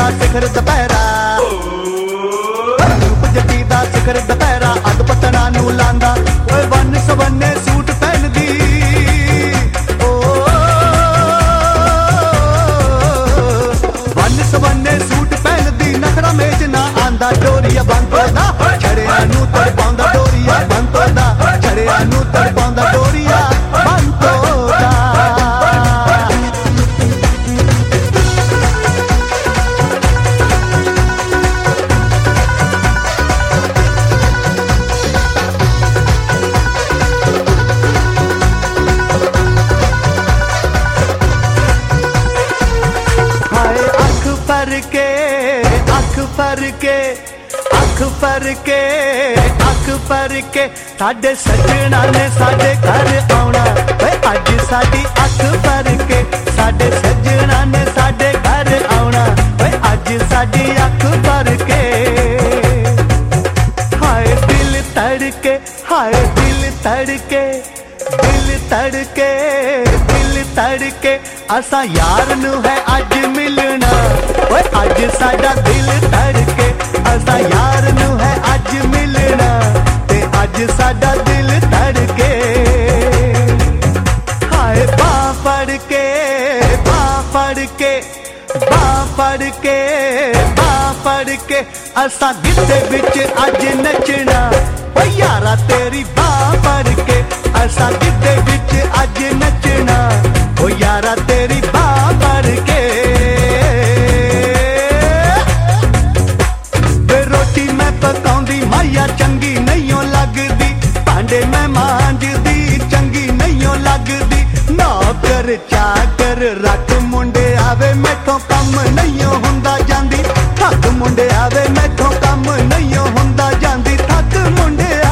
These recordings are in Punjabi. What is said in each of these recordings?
ਦਾ ਸਿਖਰ ਦੁਪਹਿਰਾ, ਰੂਪ ਜੱਟੀ ਦਾ ਸਿਖਰ ਦੁਪਹਿਰਾ, ਅੱਗ ਪਤਣਾ ਨੂੰ ਲਾਂਦਾ ਓਏ ਵੰਨ ਸਵੰਨੇ ਸੂਟ ਪਹਿਨਦੀ, ਵੰਨ ਸਵੰਨੇ ਸੂਟ ਪਹਿਨਦੀ, ਨਖਰਾ ਮੇਚ ਨਾ ਆਂਦਾ ਡੋਰੀਆ ਬੰਤੋ ਦਾ, ਛੜਿਆਂ ਨੂੰ ਤੜਪਾਉਂਦਾ ਡੋਰੀਆ ਬੰਤੋ ਦਾ, ਛੜਿਆਂ ਨੂੰ ਤੜਪਾਉਂਦਾ ਡੋਰੀਆ ਬੰਤੋ ਦਾ। ਅੱਖ ਭਰ ਕੇ ਸਾਡੇ ਸੱਜਣਾ ਨੇ ਸਾਡੇ ਘਰ ਆਉਣਾ ਓਏ, ਅੱਜ ਸਾਡੀ ਅੱਖ ਭਰ ਕੇ ਸਾਡੇ ਸੱਜਣਾ ਨੇ ਸਾਡੇ ਘਰ ਆਉਣਾ ਓਏ, ਅੱਜ ਸਾਡੀ ਅੱਖ ਭਰ ਕੇ। ਹਾਏ ਦਿਲ ਧੜਕੇ, ਹਾਏ ਦਿਲ ਧੜਕੇ, ਦਿਲ ਧੜਕੇ, ਦਿਲ ਧੜਕੇ, ਅਸਾਂ ਯਾਰ ਨੂੰ ਹੈ ਅੱਜ ਮਿਲਣਾ ਓਏ, ਅੱਜ ਸਾਡਾ ਦਿਲ ਧੜਕੇ, ਅਸਾਂ ਯਾਰ ਨੂੰ ਹੈ ਅੱਜ ਮਿਲਣਾ ਤੇ ਅੱਜ ਸਾਡਾ ਦਿਲ ਧੜਕੇ। ਹਾਏ ਬਾਂਹ ਫੜ ਕੇ, ਬਾਂਹ ਫੜ ਕੇ, ਬਾਂਹ ਫੜ ਕੇ, ਬਾਂਹ ਫੜ ਕੇ, ਅਸਾਂ ਗਿੱਧੇ ਵਿੱਚ ਅੱਜ ਨੱਚਣਾ ਓ ਯਾਰਾ ਤੇਰੀ ਬਾਂਹ ਫੜ ਕੇ, ਅਸਾਂ ਗਿੱਧੇ ਵਿੱਚ ਅੱਜ ਨੱਚਣਾ ਓ ਯਾਰਾ ਤੇਰੀ ਬਾਂਹ ਫੜ ਕੇ। ਪਕਾਉਂਦੀ ਮਾਇਆ ਚੰਗੀ ਨਹੀਂਓ ਲੱਗਦੀ, ਭਾਂਡੇ ਮੈਂ ਮਾਂਜਦੀ ਚੰਗੀ ਨਹੀਂਓ ਲੱਗਦੀ, ਨੌਕਰ ਚਾਕਰ ਰੱਖ ਮੁੰਡੇ ਆਵੇ ਮੈਥੋਂ ਕੰਮ ਨਹੀਂਓ ਹੁੰਦਾ ਜਾਂਦੀ, ਥੱਕ ਮੁੰਡੇ ਆਵੇ ਮੈਥੋਂ ਕੰਮ ਨਹੀਂਓ ਹੁੰਦਾ ਜਾਂਦੀ, ਥੱਕ ਮੁੰਡਿਆ।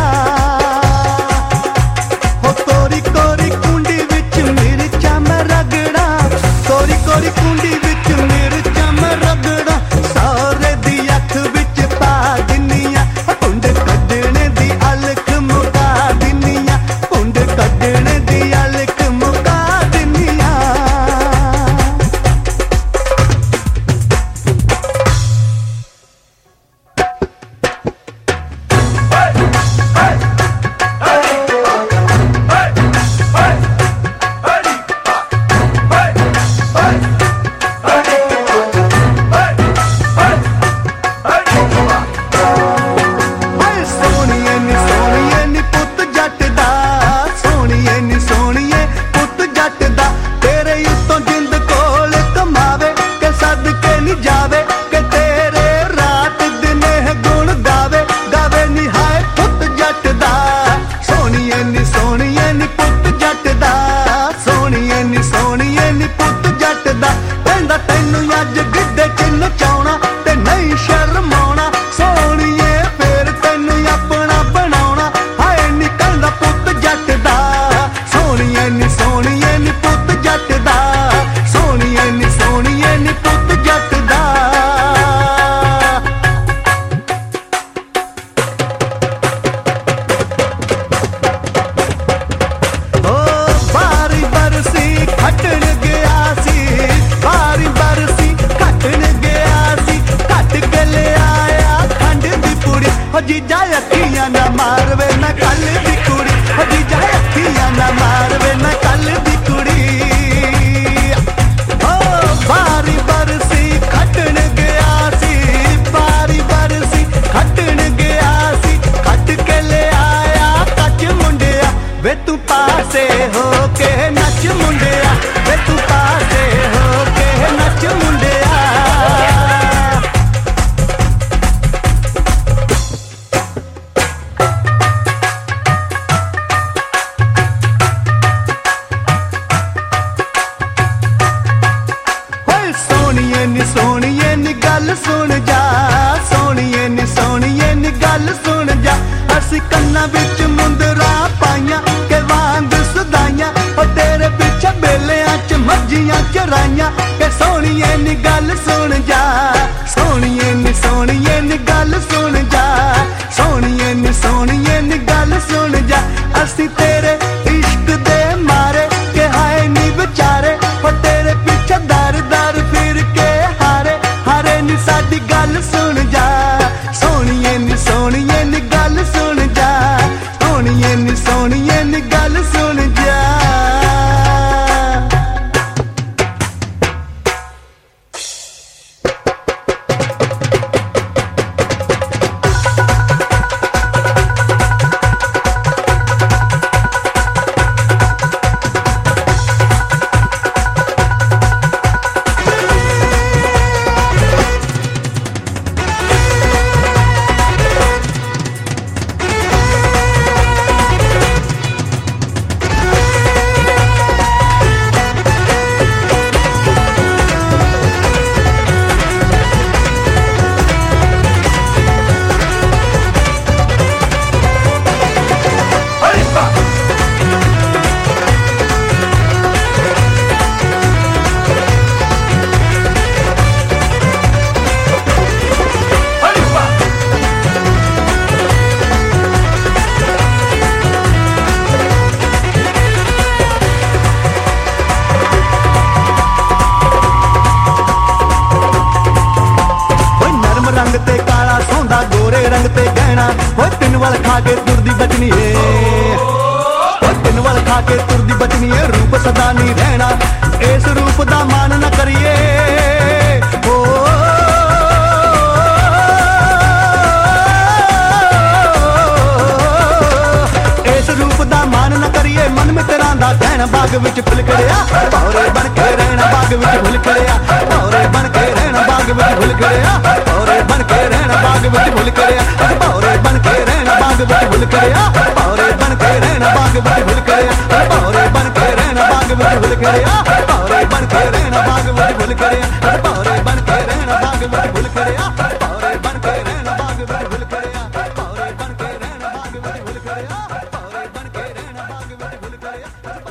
ਹੋ ਕੋਰੀ ਕੋਰੀ ਕੁੰਡੀ ਵਿੱਚ ਮਿਰਚਾਂ ਮੈਂ ਰਗੜਾ, ਕੋਰੀ ਕੋਰੀ ਕੁੰਡੀ ਵਿੱਚ ਮਿਰਚਾਂ ਮੈਂ ਰਗੜਾ, ਸਾਰੇ ਦੀ ਅੱਖ ਵਿੱਚ ਪਾ ਦਿੰਨੀਆਂ, ਕੁੰਡ ਕੱਢਣੇ ਦੀ ਅਲਖ ਮੁਕਾ ਦਿੰਨੀਆਂ, ਕੁੰਡ ਕੱਢਣੇ ਦੀ ਅਲਖ ਮੁਕਾ ਦਿੰਨੀਆਂ। ਜੀਜਾ ਅੱਖੀਆਂ ਨਾ ਮਾਰਵੇ ਮੈਂ ਕੱਲ ਦੀ ਕੁੜੀ, ਜੀਜਾ ਅੱਖੀਆਂ ਨਾ ਮਾਰਵੇ ਮੈਂ ਕੱਲ ਦੀ ਕੁੜੀ। ਬਾਰੀ ਬਰਸੀ ਖੱਟਣ ਗਿਆ ਸੀ, ਬਾਰੀ ਬਰਸੀ ਖੱਟਣ ਗਿਆ ਸੀ, ਖੱਟ ਕੇ ਲੈ ਆਇਆ ਕੱਚ ਮੁੰਡਿਆ, ਵੇ ਤੂੰ ਪਾਸੇ ਹੋ ਕੇ ਨੱਚ ਮੁੰਡਿਆ, ਵੇ ਤੂੰ ਪਾਸੇ ਹੋ ਕੇ ਨੱਚ ਮੁੰਡਿਆ। ਸੋਹਣੀਏ ਨੀ ਗੱਲ ਸੁਣ ਜਾ, ਸੋਹਣੀਏ ਨੀ ਸੋਹਣੀਏ ਨੀ ਗੱਲ ਸੁਣ ਜਾ, ਅਸੀਂ ਕੰਨਾਂ ਵਿੱਚ ਮੁੰਦਰਾਂ ਪਾਈਆਂ ਕਿ ਵਾਂਗ ਸਦਾਈਆਂ, ਉਹ ਤੇਰੇ ਪਿੱਛੇ ਬੇਲਿਆਂ ਚ ਮੱਝੀਆਂ ਚਰਾਈਆਂ, ਕਿ ਸੋਹਣੀਏ ਨੀ ਗੱਲ ਸੁਣ ਜਾ, ਸੋਹਣੀਏ ਨੀ ਸੋਹਣੀਏ ਨੀ ਗੱਲ ਸੁਣ ਜਾ, ਸੋਹਣੀਏ ਨੀ ਸੋਹਣੀਏ ਨੀ ਗੱਲ ਸੁਣ ਜਾ, ਅਸੀਂ ਤੇਰੇ ਇਸ਼ਕ ਦੇ ਮਾਰੇ ਕਿ ਹਾਏ ਨੀ ਵਿਚਾਰੇ, ਉਹ ਤੇਰੇ ਪਿੱਛੇ ਦਰ ਦਰ ਫਿਰ ਕੇ ਹਾਰੇ ਹਾਰੇ ਨੀ वाल खा के तुरदी बचनी है, तिन वाल खा के तुरदी बचनी है। रूप सदा नहीं रहना, इस रूप दा मान न करिए। ओ इस रूप दा मान न करिए। मन मित्रां दा कहना बाग विच फुल खड़िया, भौरे बन के रहना बाग विच फुल खड़िया, भौरे बन के रहना बाग विच फुल खड़िया, भौरे बन के रहना बाग विच फुल खड़िया, भौरे बन के रहना बाग विच फुल खड़िया, भौरे बन के रहना बाग विच फुल खड़िया, भौरे बन के रहना बाग विच फुल खड़िया, भौरे बन के रहना बाग विच फुल खड़िया, भौरे बन के रहना बाग विच फुल खड़िया, भौरे बन के रहना बाग विच फुल खड़िया, भौरे बन के रहना बाग विच फुल खड़िया, भौरे बन के रहना बाग विच फुल खड़िया।